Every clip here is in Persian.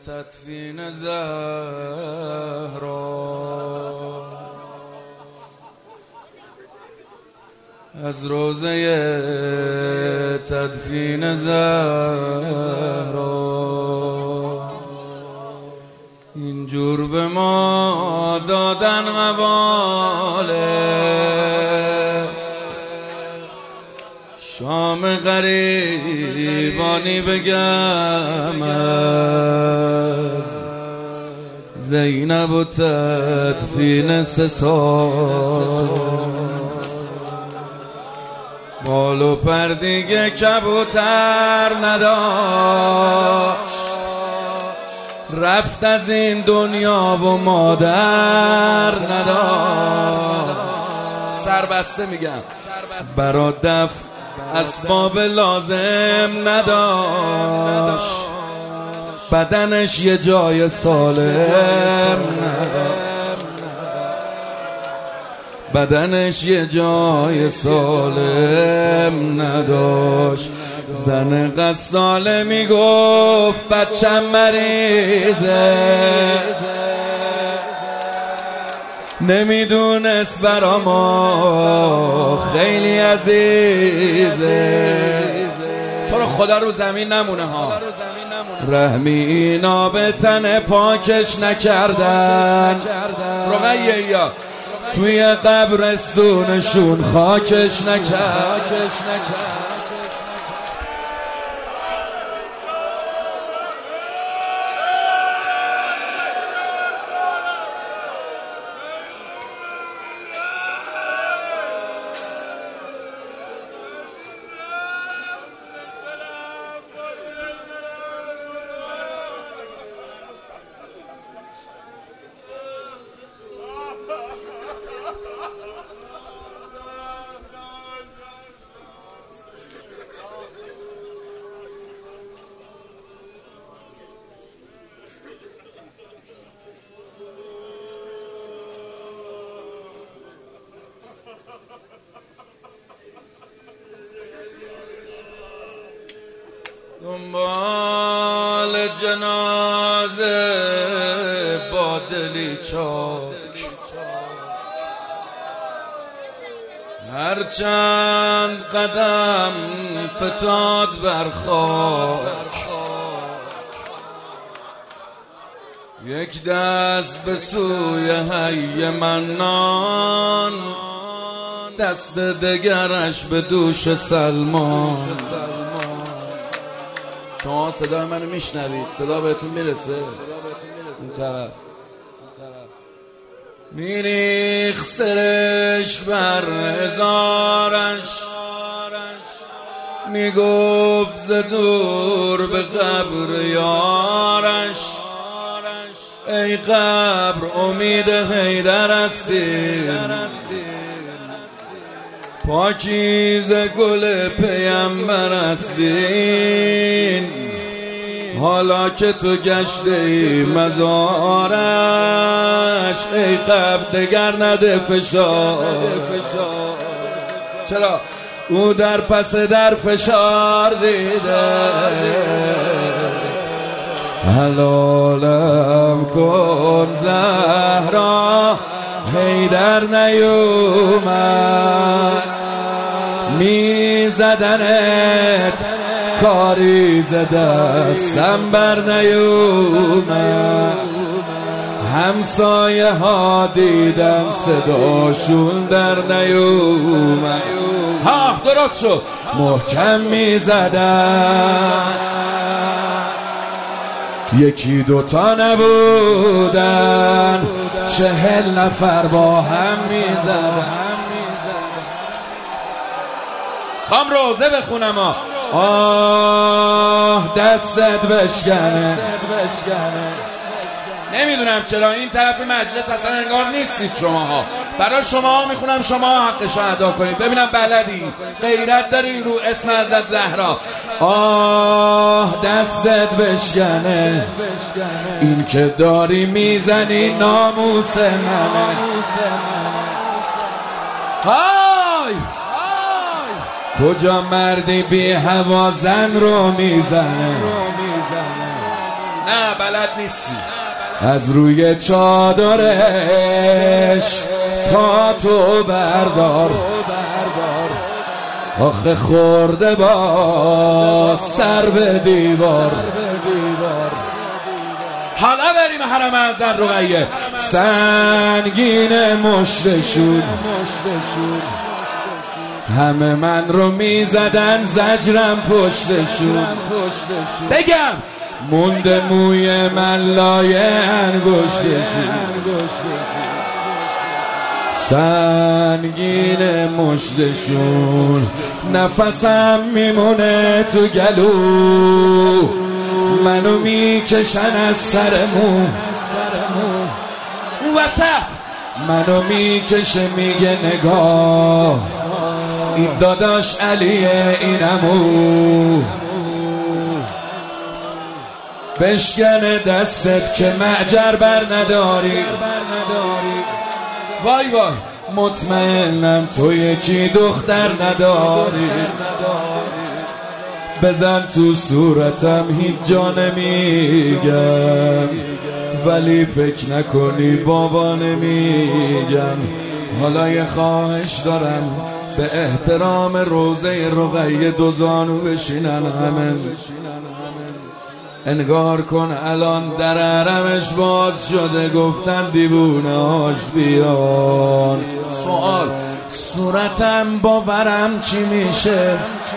تدفین زهرا از روزه تدفین زهرا اینجور به ما دادن حواله شام غریبانی بگم از زینب و تدفین 3 سال بال و پر دیگه کبوتر نداشت رفت از این دنیا و مادر نداشت سربسته میگم برا دفع اسباب لازم نداشت بدنش یه جای سالم نداشت بدنش یه جای سالم نداشت زن غساله میگفت بچم مریضه نمیدونست برا ما خیلی عزیزه تو رو خدا رو زمین نمونه ها رحمی اینا به تن پاکش نکردن رقیه یا توی قبرستونشون خاکش نکردن دنبال جنازه با دلی چاک هر چند قدم فتاد بر خاک یک دست به سوی حی منان دست دگرش به دوش سلمان شما صدای منو میشنوید؟ صدا بهتون میرسه؟ اون طرف میریخ سرش بر هزارش میگفت ز دور به قبر یارش ای قبر امید حیدر هستیم پاکیزه گل پیمبر هستین حالا که تو گشته ای مزارش ای قبر دگر نده فشار چرا او در پس در فشار دیده حلالم کن زهرا حیدر نیومد میزدنت کاری دستم بر نیومد همسایه ها دیدن صداشون در نیومد ها درست شد محکم میزدن یکی دوتا نبودن 40 نفر با هم میزدن خام روزه بخونم آه دستت بشکنه نمیدونم چرا این طرف مجلس اصلا انگار نیستید شماها برای شما میخونم شما حقشو ادا کنید ببینم بلدی غیرت داری رو اسم حضرت زهرا آه دستت بشکنه این که داری میزنی ناموس منه های کجا مردی بی هوا زن رو میزنه نه بلد نیستی. از روی چادرش پاتو بردار، آخه خورده با سر به دیوار. حالا بریم حرم اعظم رقیه. سنگین مشتشون همه من رو میزدن زجرم پشتشون. بگم مونده موی من لای انگشتشون. سنگین مشتشون نفسم میمونه تو گلو، منو میکشن از سر مو وسط، منو میکشه میگه نگاه این داداش علیه اینمو. بشکنه دستت که معجر بر نداری. وای وای مطمئنم تو یکی دختر نداری. بزن تو صورتم هیچ جا نمیگم، ولی فکر نکنی بابا نمیگم. حالا یه خواهش دارم، به احترام روزه رقیه دو زانو بشینن همه. انگار کن الان در حرمش باز شده، گفتن دیوونه هاش بیان. سوال صورتم باورم چی میشه؟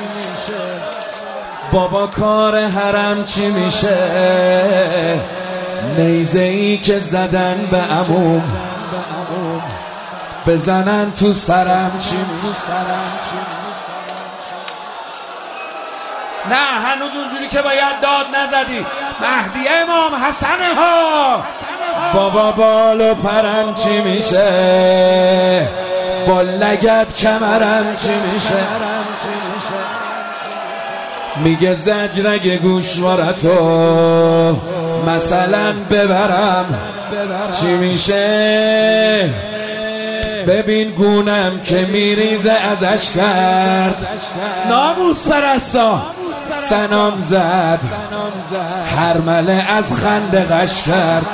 بابا کار حرم چی میشه؟ نیزه ای که زدن به عموم بزنن تو سرم چی میشه؟ نه هنوز اونجوری که باید داد نزدی. مهدی امام حسن ها بابا بالو پرم چی میشه؟ با لگت کمرم چی میشه؟ میگه زجرگ گوشوارتو مثلا ببرم چی میشه؟ ببین گونم که میریزه ازش کرد. ناموس پرستا سنام زد، هرمله از خنده غش کرد.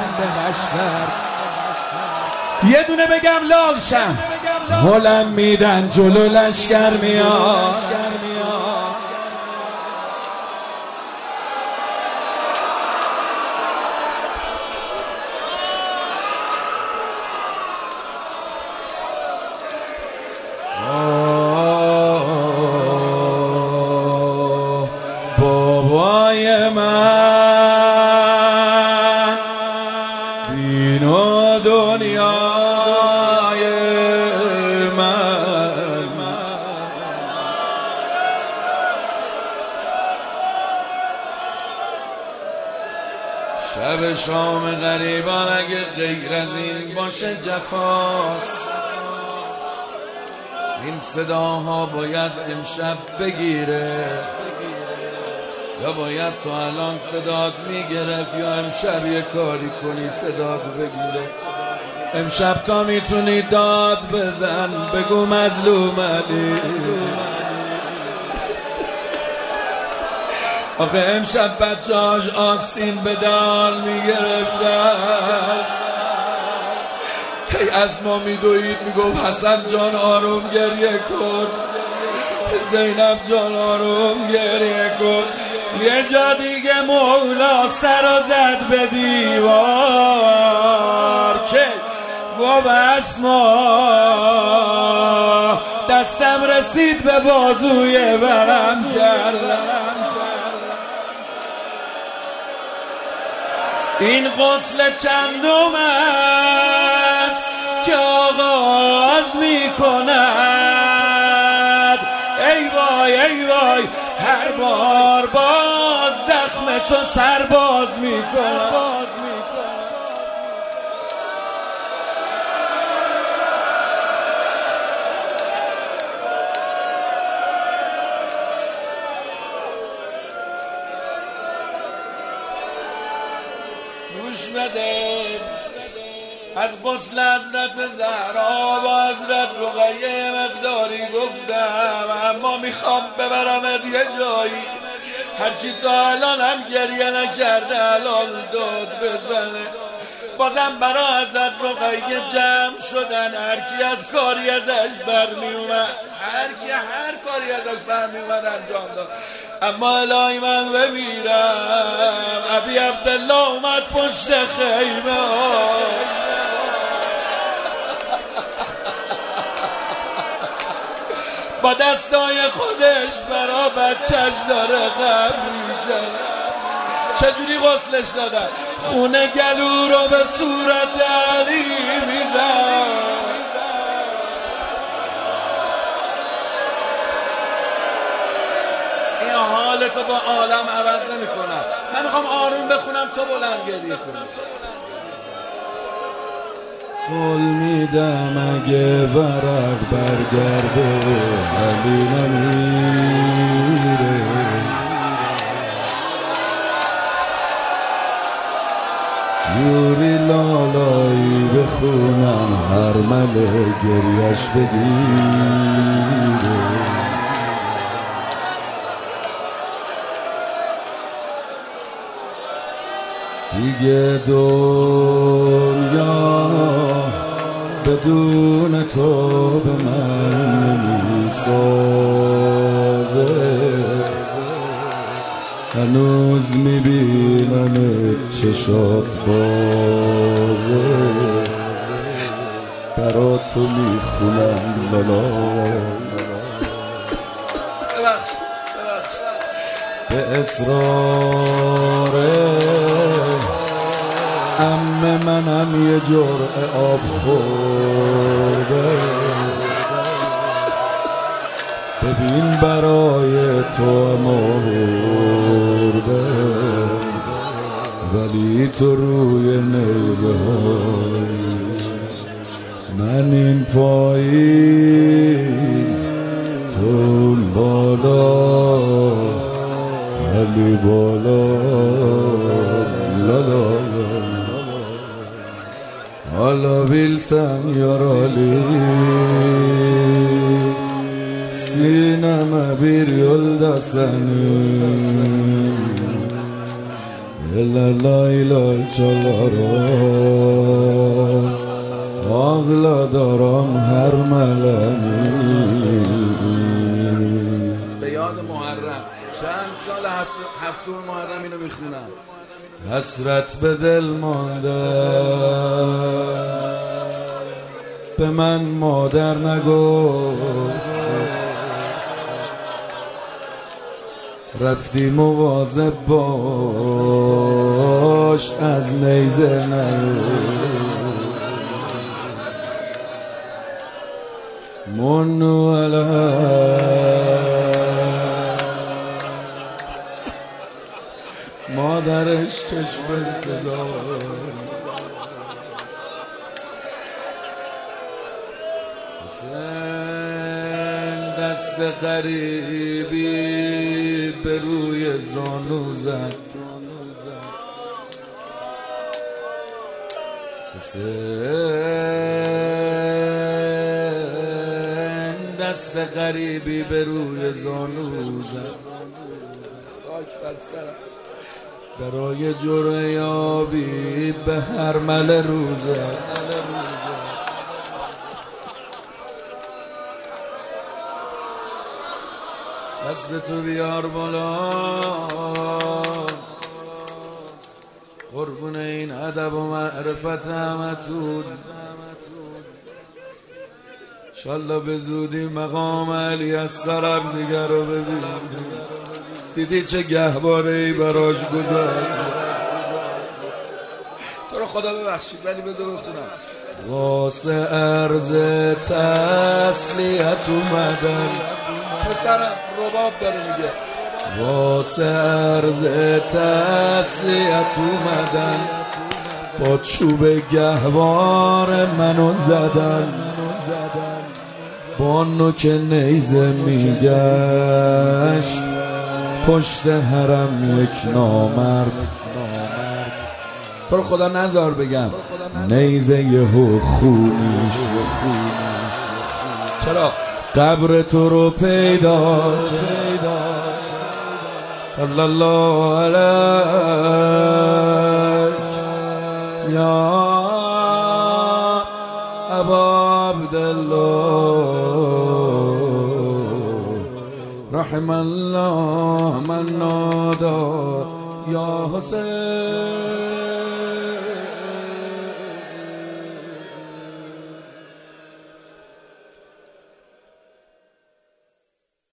یه دونه بگم لال شم، هلم میدن جلو لشکر میاد. بابای من دین و دنیای من، شب شام غریبان اگه غیر از این باشه جفاست. این صداها باید امشب بگیره، یا باید تو الان صدات میگرفت، یا امشب یه کاری کنی صدات بگیره. امشب تا میتونی داد بزن بگو مظلوم علی. آخه امشب بچه‌هاش آستین به دال میگرفتن، که از ما میدوید میگفت حسن جان آروم گریه کن، زینب جان آروم گریه کن. یه جا دیگه مولا سر زد به دیوار که گفت اسما دستم رسید به بازوی برم کردم. این غسل چندم است که آغاز میکند. ای وای ای وای هر بار باز زخم تو سرباز میکند. گوش بده، از غسل حضرت زهرا و حضرت رقیه مقداری گفتم، اما میخوام ببرمت یه جایی هرکی تا الان هم گریه نکرده الان داد بزنه. بازم برا حضرت رقیه جمع شدن، هرکی از کاری ازش برمی اومد، هرکی هر کاری ازش برمی اومد انجام داد. اما الهی من بمیرم، ابی عبدالله اومد پشت خیمه با دستای خودش برا بچهش داره غم میکنه. چجوری غسلش دادن؟ خونه گلو رو به صورت علی میزن. این حال تو با عالم عوض نمی کنم. من میخوام آروم بخونم تو بلند گریه کنم. قول میدم اگه ورق برگرده علی نمیره، جوری لالایی بخونم هر مله گریش بگیره. دیگه دنیا بدون تو به من نمیسازه، هنوز میبینم چشات بازه، برا تو میخونم لالا به اصراره. عمه منم یه جرعه آب خورده، ببین برای تو مرده، ولی تو روی نیزه های من این پایین، تو بالا علی بالا لالا. حالا bilsem yaralı, sineme bir yolda senin, ele lay lay çalaram, ağladarım her melemi. به یاد محرم چند سال هفتم محرم اینو میخونم. حسرت به دل مانده، به من مادر نگفت، رفتی مواظب باش از نیزه منو مادرش چشم انتظار. حسین دست غریبی به روی زانو زد، حسین دست غریبی به روی زانو زد، خاک بر سرم برای جرعه یابی به هر مل روزه. دست تو بیار بالا قربون این ادب و معرفت همتون، انشالله به زودی مقام علی اصغر دیگر رو ببینیم. دیدی چه گهواره‌ای براش گذاشت. تو رو خدا ببخشید ولی بذار بخونم. واسه عرض تسلیت اومدن، پسرم رباب داره میگه، واسه عرض تسلیت اومدن، با چوب گهوار منو زدن، با نوک نیزه میگشت پشت حرم یک نامرد. تو رو خدا نذار بگم نیزه یهو خونیش، چرا؟ قبر تو رو پیدا صلی الله علیک یا ابا عبدالله رحم الله من نادى یا حسین.